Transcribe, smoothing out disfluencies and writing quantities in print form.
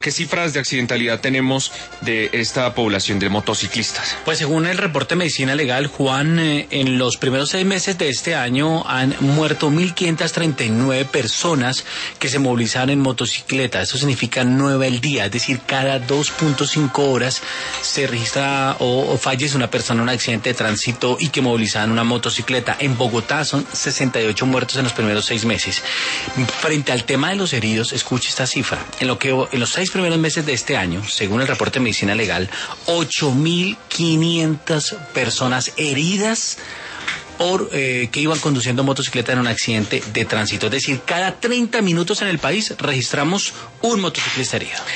¿Qué cifras de accidentalidad tenemos de esta población de motociclistas? Pues según el reporte de Medicina Legal, Juan, en los primeros 6 meses de este año han muerto 1.539 personas que se movilizaron en motocicleta. Eso significa 9 al día, es decir, cada 2.5 horas se registra o fallece una persona en un accidente de tránsito y que movilizaban una motocicleta. En Bogotá son 68 muertos en los primeros 6 meses. Frente al tema de los heridos, escuche esta cifra. En los 6 primeros meses de este año, según el reporte de Medicina Legal, 8.500 personas heridas por que iban conduciendo motocicleta en un accidente de tránsito. Es decir, cada 30 minutos en el país registramos un motociclista herido.